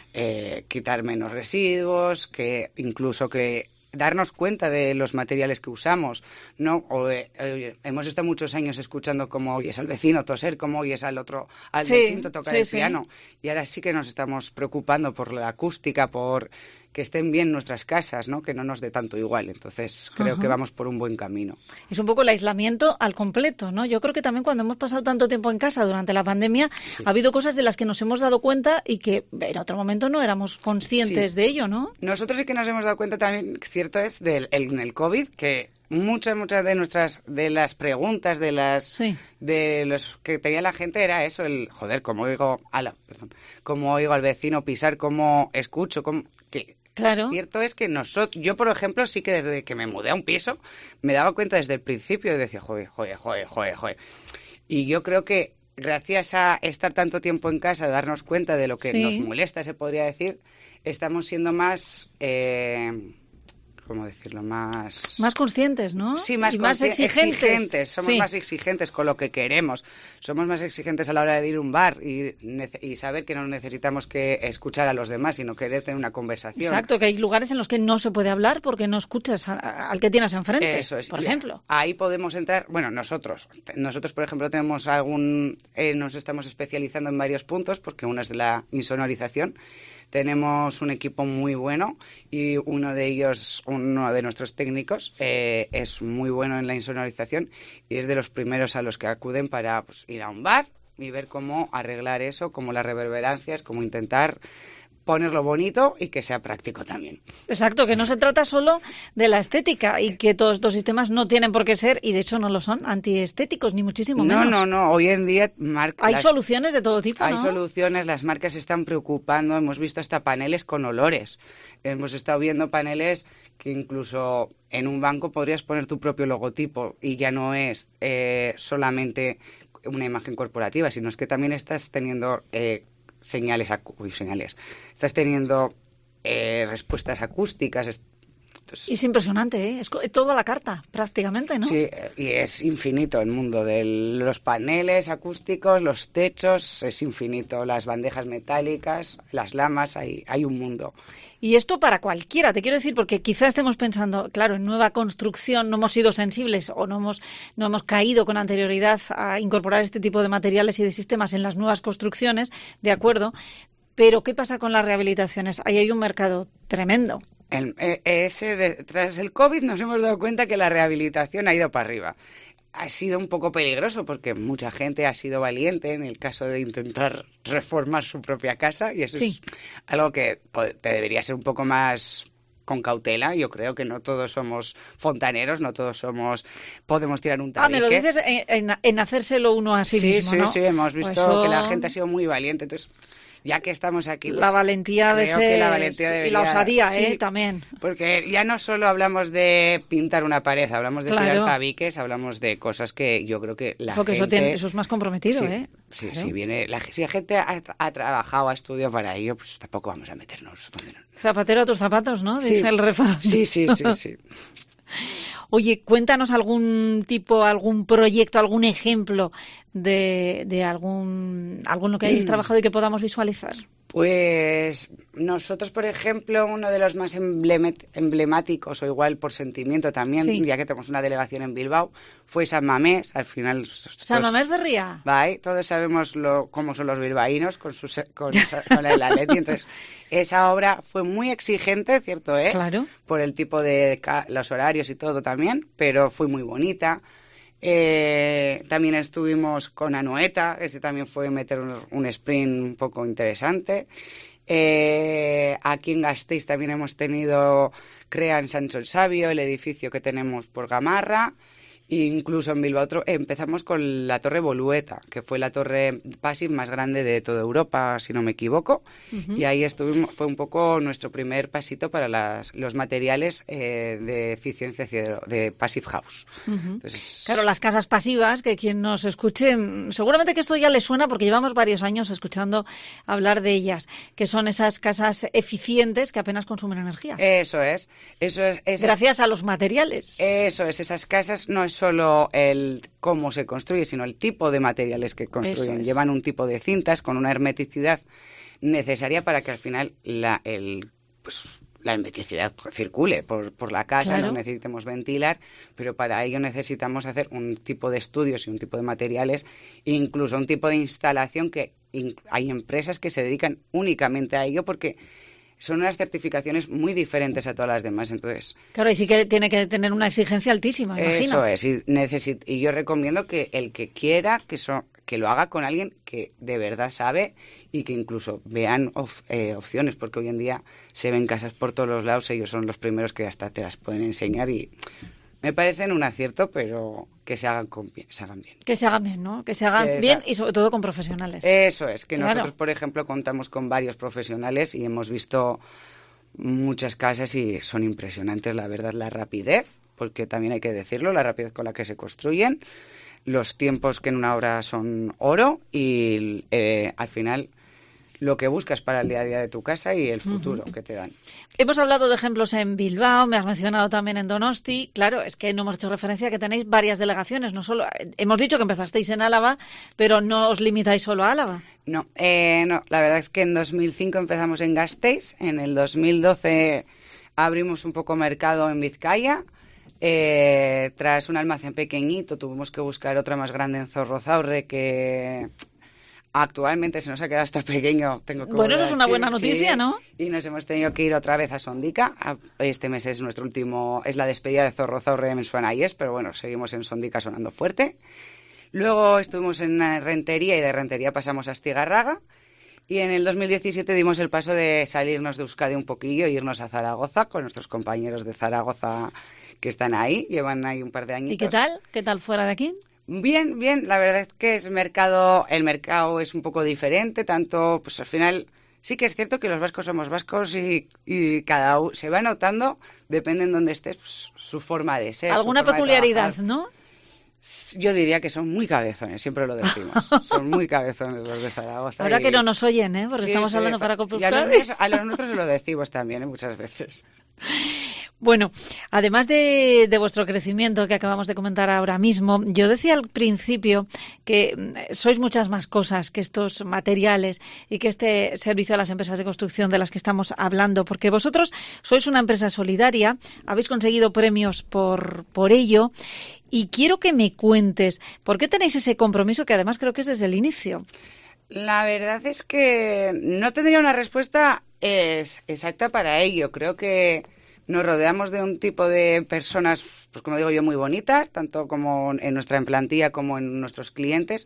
eh, quitar menos residuos, que incluso que darnos cuenta de los materiales que usamos, ¿no? O de, eh, hemos estado muchos años escuchando cómo oyes al vecino toser, cómo oyes al otro, al sí, vecino tocar sí, el sí. piano. Y ahora sí que nos estamos preocupando por la acústica, por que estén bien nuestras casas, ¿no? Que no nos dé tanto igual. Entonces creo uh-huh. que vamos por un buen camino. Es un poco el aislamiento al completo, ¿no? Yo creo que también cuando hemos pasado tanto tiempo en casa durante la pandemia, sí. ha habido cosas de las que nos hemos dado cuenta y que en otro momento no éramos conscientes sí. de ello, ¿no? Nosotros sí que nos hemos dado cuenta también, cierto es, del el, en el COVID, que muchas, muchas de nuestras, de las preguntas, de las, sí. de los que tenía la gente era eso, el, joder, cómo oigo, ala, perdón, cómo oigo al vecino pisar, cómo escucho, cómo, que Claro. Cierto es que nosotros, yo por ejemplo, sí que desde que me mudé a un piso, me daba cuenta desde el principio y decía, joder, joder, joder, joder, joder. Y yo creo que gracias a estar tanto tiempo en casa, darnos cuenta de lo que sí. nos molesta, se podría decir, estamos siendo más... Eh, ¿Cómo decirlo? Más... Más conscientes, ¿no? Sí, más, y más exigentes. exigentes. Somos sí. más exigentes con lo que queremos. Somos más exigentes a la hora de ir a un bar y, y saber que no necesitamos que escuchar a los demás, sino querer tener una conversación. Exacto, que hay lugares en los que no se puede hablar porque no escuchas a, a, al que tienes enfrente, Eso es. por y ejemplo. Ahí podemos entrar... Bueno, nosotros. Nosotros, por ejemplo, tenemos algún... Eh, nos estamos especializando en varios puntos, porque uno es de la insonorización. Tenemos un equipo muy bueno y uno de ellos, uno de nuestros técnicos, eh, es muy bueno en la insonorización y es de los primeros a los que acuden para pues, ir a un bar y ver cómo arreglar eso, cómo las reverberancias, cómo intentar ponerlo bonito y que sea práctico también. Exacto, que no se trata solo de la estética y que todos estos sistemas no tienen por qué ser, y de hecho no lo son, antiestéticos, ni muchísimo menos. No, no, no. Hoy en día... Marcas, hay las, soluciones de todo tipo, Hay ¿no? soluciones, las marcas se están preocupando. Hemos visto hasta paneles con olores. Hemos estado viendo paneles que incluso en un banco podrías poner tu propio logotipo y ya no es eh, solamente una imagen corporativa, sino es que también estás teniendo... Eh, señales, acu- uy, señales. Estás teniendo eh, respuestas acústicas. Entonces, es impresionante, ¿eh? Es todo a la carta, prácticamente, ¿no? Sí, y es infinito el mundo de los paneles acústicos, los techos, es infinito. Las bandejas metálicas, las lamas, hay, hay un mundo. Y esto para cualquiera, te quiero decir, porque quizás estemos pensando, claro, en nueva construcción no hemos sido sensibles o no hemos, no hemos caído con anterioridad a incorporar este tipo de materiales y de sistemas en las nuevas construcciones, de acuerdo, pero ¿qué pasa con las rehabilitaciones? Ahí hay un mercado tremendo. El, ese de, tras el COVID nos hemos dado cuenta que la rehabilitación ha ido para arriba. Ha sido un poco peligroso porque mucha gente ha sido valiente en el caso de intentar reformar su propia casa y eso sí. es algo que te debería ser un poco más con cautela. Yo creo que no todos somos fontaneros, no todos somos podemos tirar un tabique. Ah, me lo dices en, en, en hacérselo uno a sí, sí mismo, sí, ¿no? Sí, sí, hemos visto eso... que la gente ha sido muy valiente, entonces... Ya que estamos aquí, pues, la valentía a veces creo que la valentía debería, y la osadía, sí, ¿eh? También. Porque ya no solo hablamos de pintar una pared, hablamos de claro. tirar tabiques, hablamos de cosas que yo creo que la Porque gente... Eso, tiene, eso es más comprometido, sí, ¿eh? Sí, claro. sí, viene... La, si la gente ha, ha trabajado, ha estudiado para ello, pues tampoco vamos a meternos. Zapatero a tus zapatos, ¿no? Dice sí. el refrán. Sí, sí, sí, sí. Oye, cuéntanos algún tipo, algún proyecto, algún ejemplo de, de algún, algún lo que hayáis trabajado y que podamos visualizar. Pues nosotros, por ejemplo, uno de los más emblemáticos, o igual por sentimiento también, sí. ya que tenemos una delegación en Bilbao, fue San Mamés. Al final... ¿San Mamés Berría? Bye, todos sabemos lo, cómo son los bilbaínos con, sus, con, esa, con el Atleti. Entonces, esa obra fue muy exigente, cierto es, claro. por el tipo de los horarios y todo también, pero fue muy bonita. Eh, también estuvimos con Anoeta, ese también fue meter un, un sprint un poco interesante. Eh, aquí en Gasteiz también hemos tenido Crean Sancho el Sabio, el edificio que tenemos por Gamarra. Incluso en Bilbao otro, empezamos con la Torre Bolueta, que fue la torre Passive más grande de toda Europa, si no me equivoco. Uh-huh. Y ahí estuvimos, fue un poco nuestro primer pasito para las, los materiales eh, de eficiencia de Passive House. Uh-huh. Entonces, claro, las casas pasivas, que quien nos escuche, seguramente que esto ya le suena porque llevamos varios años escuchando hablar de ellas, que son esas casas eficientes que apenas consumen energía. Eso es. Eso es esas, gracias a los materiales. Eso es, esas casas no es solo el cómo se construye, sino el tipo de materiales que construyen. Llevan un tipo de cintas con una hermeticidad necesaria para que al final la, el, pues, la hermeticidad circule por, por la casa, claro. No necesitemos ventilar, pero para ello necesitamos hacer un tipo de estudios y un tipo de materiales, incluso un tipo de instalación que in, hay empresas que se dedican únicamente a ello porque son unas certificaciones muy diferentes a todas las demás, entonces... Claro, y sí que tiene que tener una exigencia altísima, imagino. Eso es, y, necesit- y yo recomiendo que el que quiera, que, so- que lo haga con alguien que de verdad sabe y que incluso vean of- eh, opciones, porque hoy en día se ven casas por todos los lados, ellos son los primeros que hasta te las pueden enseñar y... Me parecen un acierto, pero que se hagan, con bien, se hagan bien. Que se hagan bien, ¿no? Que se hagan Esa... bien y sobre todo con profesionales. Eso es, que claro. Nosotros, por ejemplo, contamos con varios profesionales y hemos visto muchas casas y son impresionantes, la verdad, la rapidez, porque también hay que decirlo, la rapidez con la que se construyen, los tiempos que en una obra son oro y eh, al final... lo que buscas para el día a día de tu casa y el futuro uh-huh. que te dan. Hemos hablado de ejemplos en Bilbao, me has mencionado también en Donosti. Claro, es que no hemos hecho referencia a que tenéis varias delegaciones. No solo hemos dicho que empezasteis en Álava, pero no os limitáis solo a Álava. No, eh, no, la verdad es que en dos mil cinco empezamos en Gasteiz, en el dos mil doce abrimos un poco mercado en Vizcaya. Eh, tras un almacén pequeñito tuvimos que buscar otra más grande en Zorrozaurre que... Actualmente se nos ha quedado hasta pequeño. Tengo que bueno, eso es una buena noticia, sí, ¿no? Y nos hemos tenido que ir otra vez a Sondica. Este mes es nuestro último, es la despedida de Zorrozaurre en Suanayes, pero bueno, seguimos en Sondica sonando fuerte. Luego estuvimos en Rentería y de Rentería pasamos a Astigarraga. Y en el dos mil diecisiete dimos el paso de salirnos de Euskadi un poquillo e irnos a Zaragoza con nuestros compañeros de Zaragoza que están ahí, llevan ahí un par de añitos. ¿Y qué tal? ¿Qué tal fuera de aquí? Bien, bien, la verdad es que es mercado, el mercado es un poco diferente, tanto, pues al final sí que es cierto que los vascos somos vascos y, y cada uno se va notando, depende en dónde estés, pues, su forma de ser. Alguna peculiaridad, ¿no? Yo diría que son muy cabezones, siempre lo decimos. Son muy cabezones los de Zaragoza. Ahora y... que no nos oyen, ¿eh? Porque sí, estamos sí, hablando para compuscar. A los, a los nuestros se lo decimos también, ¿eh? Muchas veces. Bueno, además de, de vuestro crecimiento que acabamos de comentar ahora mismo, yo decía al principio que sois muchas más cosas que estos materiales y que este servicio a las empresas de construcción de las que estamos hablando, porque vosotros sois una empresa solidaria, habéis conseguido premios por, por ello y quiero que me cuentes por qué tenéis ese compromiso que además creo que es desde el inicio. La verdad es que no tendría una respuesta es, exacta para ello. Creo que nos rodeamos de un tipo de personas, pues como digo yo, muy bonitas, tanto como en nuestra plantilla como en nuestros clientes.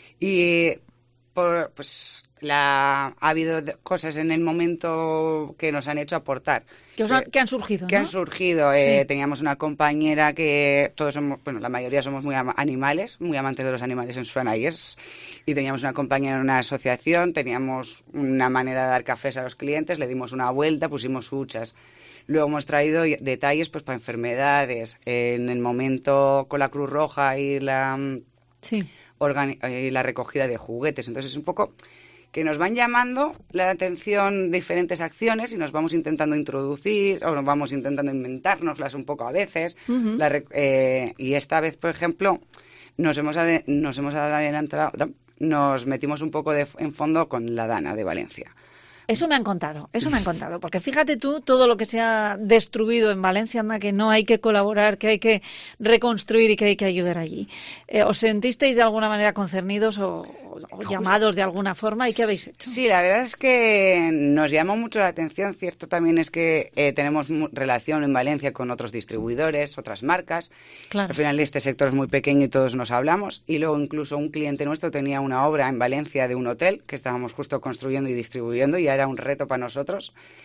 Y por, pues la, ha habido cosas en el momento que nos han hecho aportar. Que, os han, que han surgido, Que ¿no? han surgido. Sí. Eh, teníamos una compañera que todos somos, bueno, la mayoría somos muy ama- animales, muy amantes de los animales en Suanayes. Y teníamos una compañera en una asociación, teníamos una manera de dar cafés a los clientes, le dimos una vuelta, pusimos huchas. Luego hemos traído detalles pues para enfermedades. En el momento con la Cruz Roja y la, sí. organi- y la recogida de juguetes. Entonces es un poco que nos van llamando la atención diferentes acciones y nos vamos intentando introducir o nos vamos intentando inventárnoslas un poco a veces. Uh-huh. La, eh, y esta vez, por ejemplo, nos hemos, ade- nos hemos adelantado, nos metimos un poco de, en fondo con la Dana de Valencia. Eso me han contado, eso me han contado, porque fíjate tú todo lo que se ha destruido en Valencia, anda que no hay que colaborar, que hay que reconstruir y que hay que ayudar allí. Eh, ¿Os sentisteis de alguna manera concernidos o, o, o llamados de alguna forma y qué habéis hecho? Sí, la verdad es que nos llamó mucho la atención. Cierto también es que eh, tenemos mu- relación en Valencia con otros distribuidores, otras marcas. Claro. Al final este sector es muy pequeño y todos nos hablamos. Y luego incluso un cliente nuestro tenía una obra en Valencia de un hotel que estábamos justo construyendo y distribuyendo y era un reto para nosotros.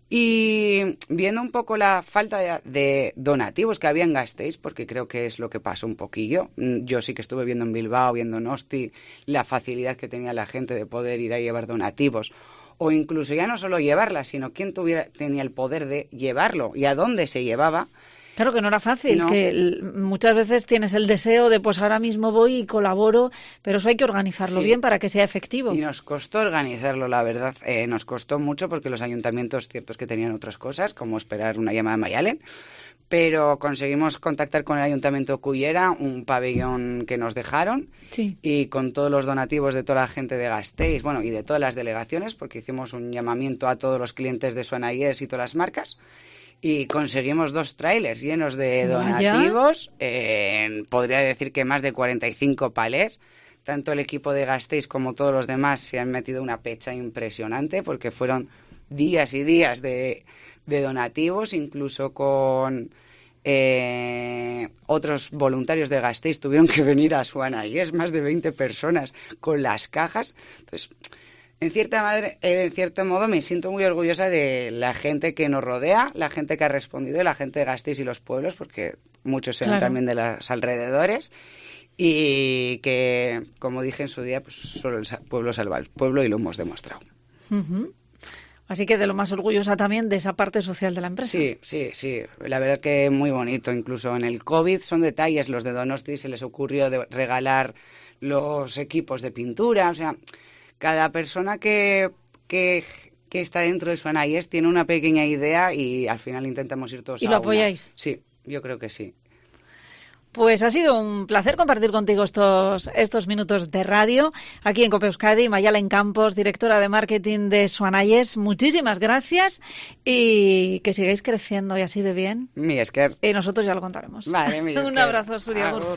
Y viendo un poco la falta de, de donativos que había en Gasteiz, porque creo que es lo que pasó un poquillo. Yo sí que estuve viendo en Bilbao, viendo en Osti, la facilidad que tenía la gente de poder ir a llevar donativos. O incluso ya no solo llevarla, sino quién tuviera, tenía el poder de llevarlo y a dónde se llevaba. Claro que no era fácil, no. que el, muchas veces tienes el deseo de pues ahora mismo voy y colaboro, pero eso hay que organizarlo sí. bien para que sea efectivo. Y nos costó organizarlo, la verdad, eh, nos costó mucho porque los ayuntamientos ciertos que tenían otras cosas, como esperar una llamada de Mayalen, pero conseguimos contactar con el Ayuntamiento de Cullera, un pabellón que nos dejaron, sí. y con todos los donativos de toda la gente de Gasteiz, bueno, y de todas las delegaciones, porque hicimos un llamamiento a todos los clientes de Suanayes y todas las marcas, y conseguimos dos trailers llenos de donativos, eh, podría decir que más de cuarenta y cinco palés. Tanto el equipo de Gasteiz como todos los demás se han metido una pecha impresionante porque fueron días y días de, de donativos, incluso con eh, otros voluntarios de Gasteiz tuvieron que venir a Suanayes, más de veinte personas con las cajas. Entonces, En cierta madre, en cierto modo me siento muy orgullosa de la gente que nos rodea, la gente que ha respondido, la gente de Gasteiz y los pueblos, porque muchos sean claro. también de los alrededores, y que, como dije en su día, pues solo el pueblo salva al pueblo y lo hemos demostrado. Uh-huh. Así que de lo más orgullosa también de esa parte social de la empresa. Sí, sí, sí. La verdad que muy bonito. Incluso en el COVID son detalles. Los de Donosti se les ocurrió de regalar los equipos de pintura, o sea... Cada persona que, que, que está dentro de Suanayes tiene una pequeña idea y al final intentamos ir todos a una. ¿Y lo apoyáis? Sí, yo creo que sí. Pues ha sido un placer compartir contigo estos, estos minutos de radio aquí en COPE Euskadi. Mayalen Campos, directora de marketing de Suanayes, muchísimas gracias y que sigáis creciendo y así de bien. Mi Esker. Y nosotros ya lo contaremos. Vale, mi Esker. Un abrazo, Surya Agur.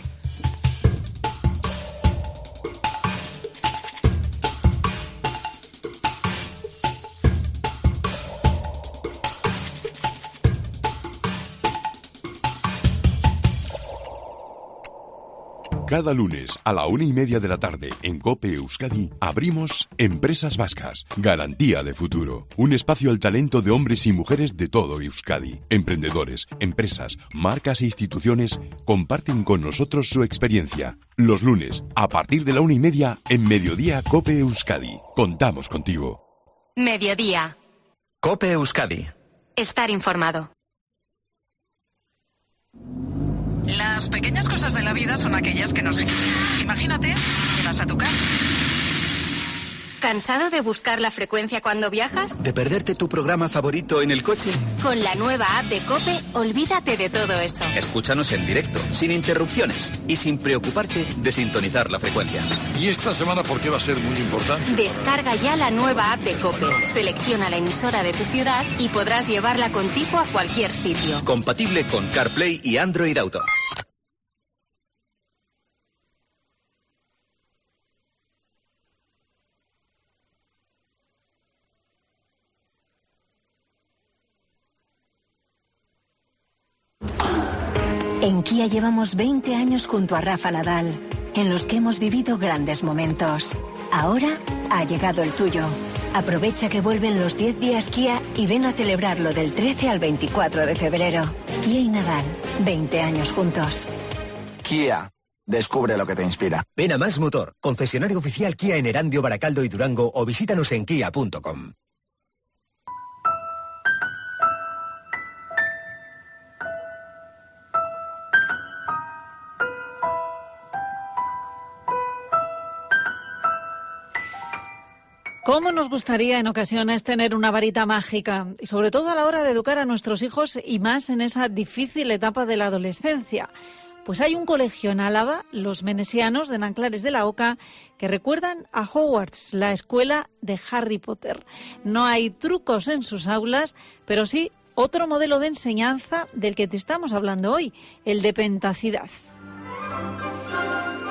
Cada lunes a la una y media de la tarde en COPE Euskadi abrimos Empresas Vascas, garantía de futuro. Un espacio al talento de hombres y mujeres de todo Euskadi. Emprendedores, empresas, marcas e instituciones comparten con nosotros su experiencia. Los lunes, a partir de la una y media, en Mediodía COPE Euskadi. Contamos contigo. Mediodía. COPE Euskadi. Estar informado. Las pequeñas cosas de la vida son aquellas que nos... Imagínate, llegas a tu casa. ¿Cansado de buscar la frecuencia cuando viajas? ¿De perderte tu programa favorito en el coche? Con la nueva app de COPE, olvídate de todo eso. Escúchanos en directo, sin interrupciones y sin preocuparte de sintonizar la frecuencia. ¿Y esta semana por qué va a ser muy importante? Descarga ya la nueva app de COPE. Selecciona la emisora de tu ciudad y podrás llevarla contigo a cualquier sitio. Compatible con CarPlay y Android Auto. En Kia llevamos veinte años junto a Rafa Nadal, en los que hemos vivido grandes momentos. Ahora ha llegado el tuyo. Aprovecha que vuelven los diez días Kia y ven a celebrarlo del trece al veinticuatro de febrero. Kia y Nadal, veinte años juntos. Kia, descubre lo que te inspira. Ven a Más Motor, concesionario oficial Kia en Erandio, Baracaldo y Durango, o visítanos en kia punto com. ¿Cómo nos gustaría en ocasiones tener una varita mágica? Y sobre todo a la hora de educar a nuestros hijos y más en esa difícil etapa de la adolescencia. Pues hay un colegio en Álava, los Menesianos de Nanclares de la Oca, que recuerdan a Hogwarts, la escuela de Harry Potter. No hay trucos en sus aulas, pero sí otro modelo de enseñanza del que te estamos hablando hoy, el de Pentacidad.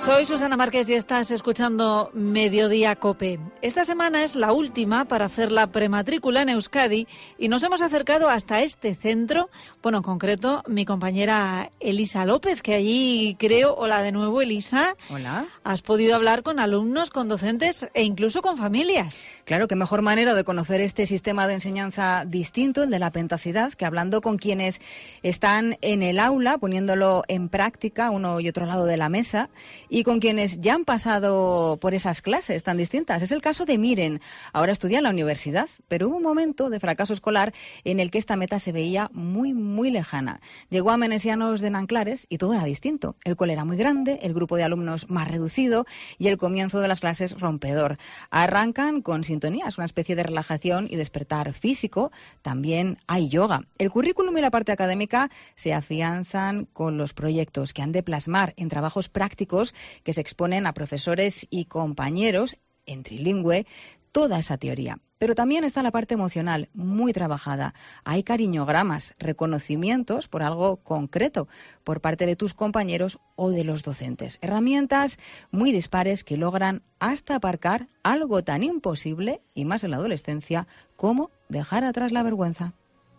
Soy Susana Márquez y estás escuchando Mediodía COPE. Esta semana es la última para hacer la prematrícula en Euskadi y nos hemos acercado hasta este centro. Bueno, en concreto, mi compañera Elisa López, que allí creo... Hola de nuevo, Elisa. Hola. Has podido hablar con alumnos, con docentes e incluso con familias. Claro, qué mejor manera de conocer este sistema de enseñanza distinto, el de la pentacidad, que hablando con quienes están en el aula, poniéndolo en práctica, uno y otro lado de la mesa, y con quienes ya han pasado por esas clases tan distintas. Es el caso de Miren. Ahora estudia en la universidad, pero hubo un momento de fracaso escolar en el que esta meta se veía muy, muy lejana. Llegó a Menesianos de Nanclares y todo era distinto. El cole era muy grande, el grupo de alumnos más reducido y el comienzo de las clases rompedor. Arrancan con sintonías, una especie de relajación y despertar físico. También hay yoga. El currículum y la parte académica se afianzan con los proyectos que han de plasmar en trabajos prácticos que se exponen a profesores y compañeros en trilingüe toda esa teoría. Pero también está la parte emocional, muy trabajada. Hay cariñogramas, reconocimientos por algo concreto por parte de tus compañeros o de los docentes. Herramientas muy dispares que logran hasta aparcar algo tan imposible, y más en la adolescencia, como dejar atrás la vergüenza.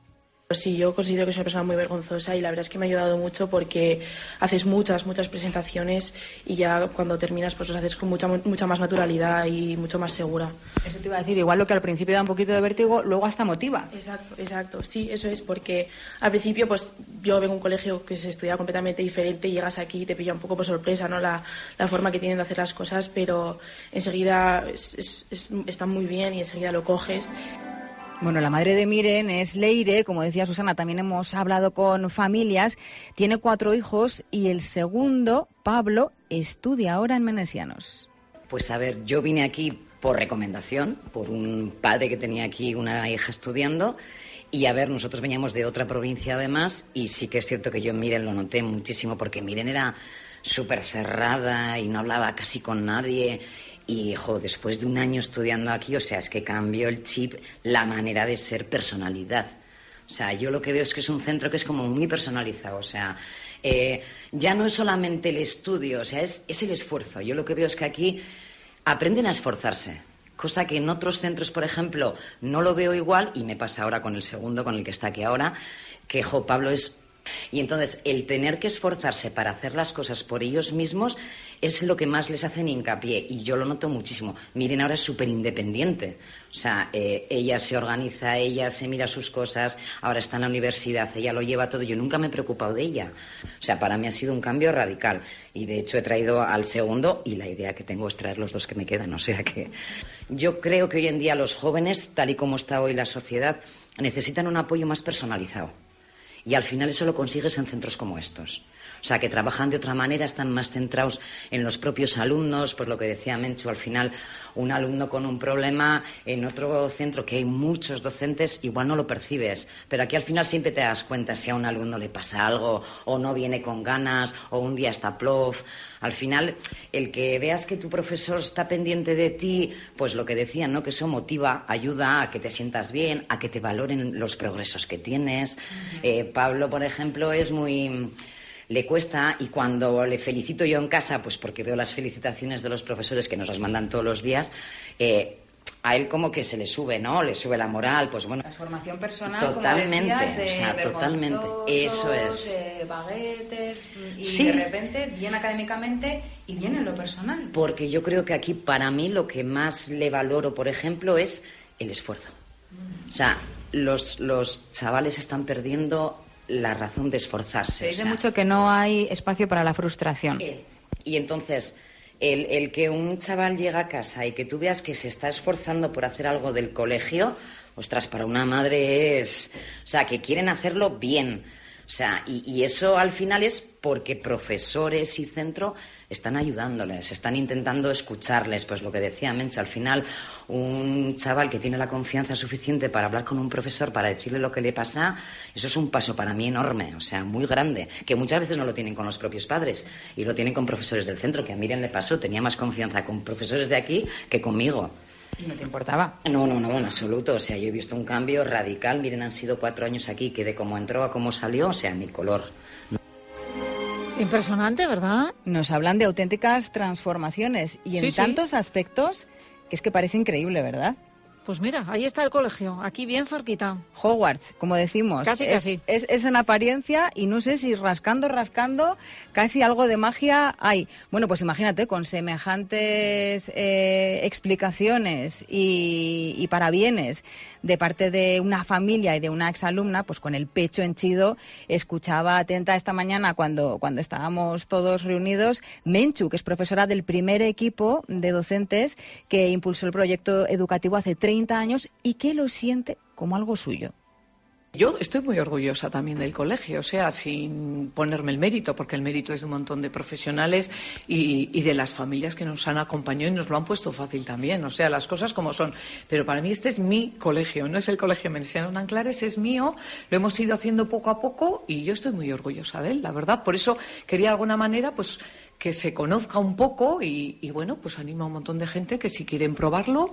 Sí, yo considero que soy una persona muy vergonzosa y la verdad es que me ha ayudado mucho porque haces muchas, muchas presentaciones y ya cuando terminas pues los haces con mucha, mucha más naturalidad y mucho más segura. Eso te iba a decir, igual lo que al principio da un poquito de vértigo, luego hasta motiva. Exacto, exacto, sí, eso es porque al principio pues yo vengo a un colegio que se estudia completamente diferente y llegas aquí y te pilla un poco por sorpresa, ¿no? La, la forma que tienen de hacer las cosas, pero enseguida es, es, es, está muy bien y enseguida lo coges. Bueno, la madre de Miren es Leire, como decía Susana, también hemos hablado con familias, tiene cuatro hijos y el segundo, Pablo, estudia ahora en Menesianos. Pues a ver, yo vine aquí por recomendación, por un padre que tenía aquí una hija estudiando y a ver, nosotros veníamos de otra provincia además y sí que es cierto que yo en Miren lo noté muchísimo porque Miren era súper cerrada y no hablaba casi con nadie. Y, jo, después de un año estudiando aquí, o sea, es que cambió el chip, la manera de ser, personalidad. O sea, yo lo que veo es que es un centro que es como muy personalizado. O sea, eh, ya no es solamente el estudio, o sea, es, es el esfuerzo. Yo lo que veo es que aquí aprenden a esforzarse. Cosa que en otros centros, por ejemplo, no lo veo igual, y me pasa ahora con el segundo, con el que está aquí ahora, que, jo, Pablo es... Y entonces, el tener que esforzarse para hacer las cosas por ellos mismos es lo que más les hacen hincapié. Y yo lo noto muchísimo. Miren, ahora es súper independiente. O sea, eh, ella se organiza, ella se mira sus cosas, ahora está en la universidad, ella lo lleva todo. Yo nunca me he preocupado de ella. O sea, para mí ha sido un cambio radical. Y de hecho he traído al segundo y la idea que tengo es traer los dos que me quedan. O sea que yo creo que hoy en día los jóvenes, tal y como está hoy la sociedad, necesitan un apoyo más personalizado. Y al final eso lo consigues en centros como estos. O sea, que trabajan de otra manera, están más centrados en los propios alumnos. Pues lo que decía Menchu, al final un alumno con un problema en otro centro que hay muchos docentes, igual no lo percibes. Pero aquí al final siempre te das cuenta si a un alumno le pasa algo o no viene con ganas o un día está plof. Al final, el que veas que tu profesor está pendiente de ti, pues lo que decían, ¿no? Que eso motiva, ayuda a que te sientas bien, a que te valoren los progresos que tienes. Uh-huh. Eh, Pablo, por ejemplo, es muy... Le cuesta, y cuando le felicito yo en casa, pues porque veo las felicitaciones de los profesores que nos las mandan todos los días, eh, a él como que se le sube, ¿no? Le sube la moral, pues bueno. Transformación personal, totalmente, como decías, de o sea, totalmente. Eso es. De baguetes, y sí. De repente, bien académicamente y bien en lo personal. Porque yo creo que aquí, para mí, lo que más le valoro, por ejemplo, es el esfuerzo. Mm. O sea, los, los chavales están perdiendo la razón de esforzarse. Se dice o sea, mucho que no hay espacio para la frustración. Eh, y entonces, el, el que un chaval llega a casa y que tú veas que se está esforzando por hacer algo del colegio, ostras, para una madre es... O sea, que quieren hacerlo bien. O sea, y, y eso al final es porque profesores y centro están ayudándoles, están intentando escucharles. Pues lo que decía Mencho, al final un chaval que tiene la confianza suficiente para hablar con un profesor, para decirle lo que le pasa, eso es un paso para mí enorme, o sea, muy grande, que muchas veces no lo tienen con los propios padres y lo tienen con profesores del centro, que a Miren le pasó, tenía más confianza con profesores de aquí que conmigo. ¿Y no te importaba? No, no, no, en absoluto. O sea, yo he visto un cambio radical. Miren, han sido cuatro años aquí que de cómo entró a cómo salió, o sea, ni color. Impresionante, ¿verdad? Nos hablan de auténticas transformaciones y en Sí, sí. tantos aspectos que es que parece increíble, ¿verdad? Pues mira, ahí está el colegio, aquí bien cerquita. Hogwarts, como decimos. Casi, es, casi. Es, es en apariencia y no sé si rascando, rascando, casi algo de magia hay. Bueno, pues imagínate, con semejantes eh, explicaciones y, y parabienes de parte de una familia y de una exalumna, pues con el pecho henchido, escuchaba atenta esta mañana cuando, cuando estábamos todos reunidos, Menchu, que es profesora del primer equipo de docentes que impulsó el proyecto educativo hace treinta años y que lo siente como algo suyo. Yo estoy muy orgullosa también del colegio, o sea, sin ponerme el mérito, porque el mérito es de un montón de profesionales y, y de las familias que nos han acompañado y nos lo han puesto fácil también, o sea, las cosas como son. Pero para mí este es mi colegio, no es el Colegio Menesianos de Nanclares, es mío, lo hemos ido haciendo poco a poco y yo estoy muy orgullosa de él, la verdad. Por eso quería de alguna manera, pues, que se conozca un poco y, y bueno, pues anima a un montón de gente que si quieren probarlo,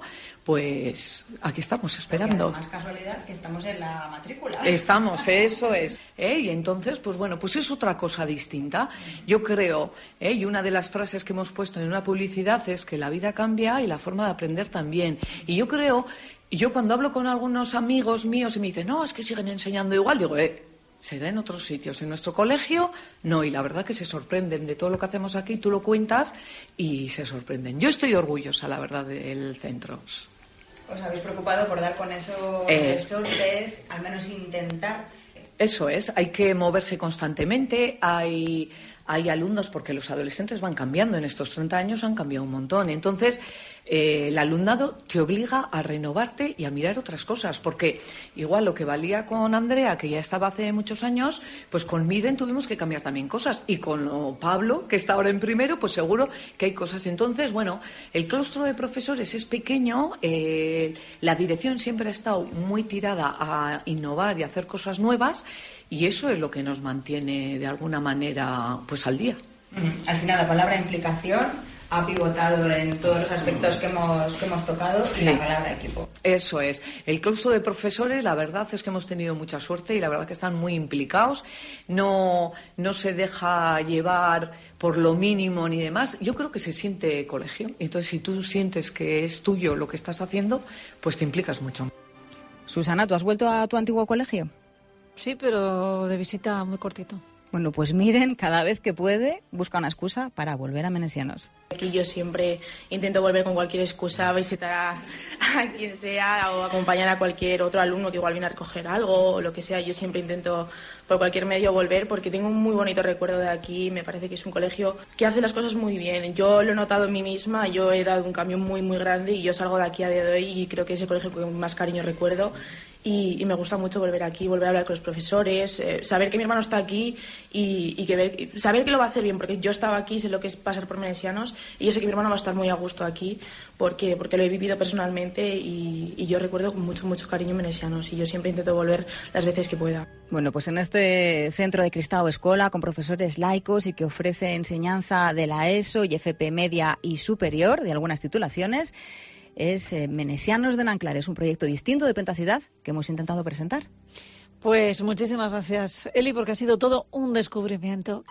pues aquí estamos esperando. Más casualidad que estamos en la matrícula. Estamos, eso es. ¿eh? Y entonces, pues bueno, pues es otra cosa distinta. Yo creo, ¿eh? y una de las frases que hemos puesto en una publicidad es que la vida cambia y la forma de aprender también. Y yo creo, y yo cuando hablo con algunos amigos míos y me dicen, no, es que siguen enseñando igual, digo, eh, será en otros sitios. En nuestro colegio, no. Y la verdad que se sorprenden de todo lo que hacemos aquí. Tú lo cuentas y se sorprenden. Yo estoy orgullosa, la verdad, del centro. ¿Os habéis preocupado por dar con esos Es. resortes, al menos intentar? Eso es. Hay que moverse constantemente. Hay... Hay alumnos, porque los adolescentes van cambiando, en estos treinta años han cambiado un montón. Entonces, eh, el alumnado te obliga a renovarte y a mirar otras cosas, porque igual lo que valía con Andrea, que ya estaba hace muchos años, pues con Miren tuvimos que cambiar también cosas. Y con Pablo, que está ahora en primero, pues seguro que hay cosas. Entonces, bueno, el claustro de profesores es pequeño, eh, la dirección siempre ha estado muy tirada a innovar y a hacer cosas nuevas, y eso es lo que nos mantiene de alguna manera pues al día. Al final la palabra implicación ha pivotado en todos los aspectos que hemos, que hemos tocado Sí. y la palabra equipo. Eso es. El claustro de profesores, la verdad es que hemos tenido mucha suerte y la verdad que están muy implicados. No, no se deja llevar por lo mínimo ni demás. Yo creo que se siente colegio. Entonces, si tú sientes que es tuyo lo que estás haciendo, pues te implicas mucho. Susana, ¿tú has vuelto a tu antiguo colegio? Sí, pero de visita muy cortito. Bueno, pues Miren, cada vez que puede, busca una excusa para volver a Menesianos. Aquí yo siempre intento volver con cualquier excusa, a visitar a, a quien sea o acompañar a cualquier otro alumno que igual viene a recoger algo o lo que sea. Yo siempre intento por cualquier medio volver porque tengo un muy bonito recuerdo de aquí. Me parece que es un colegio que hace las cosas muy bien. Yo lo he notado en mí misma, yo he dado un cambio muy, muy grande y yo salgo de aquí a día de hoy y creo que es el colegio con más cariño recuerdo. Y, y me gusta mucho volver aquí, volver a hablar con los profesores, eh, saber que mi hermano está aquí y, y que ver, saber que lo va a hacer bien, porque yo estaba aquí, sé lo que es pasar por Menesianos y yo sé que mi hermano va a estar muy a gusto aquí porque, porque lo he vivido personalmente y, y yo recuerdo con mucho, mucho cariño Menesianos y yo siempre intento volver las veces que pueda. Bueno, pues en este centro de Cristao Escola, con profesores laicos y que ofrece enseñanza de la ESO y F P media y superior de algunas titulaciones, es eh, Menesianos de Nanclares, un proyecto distinto de Pentacidad que hemos intentado presentar. Pues muchísimas gracias, Eli, porque ha sido todo un descubrimiento.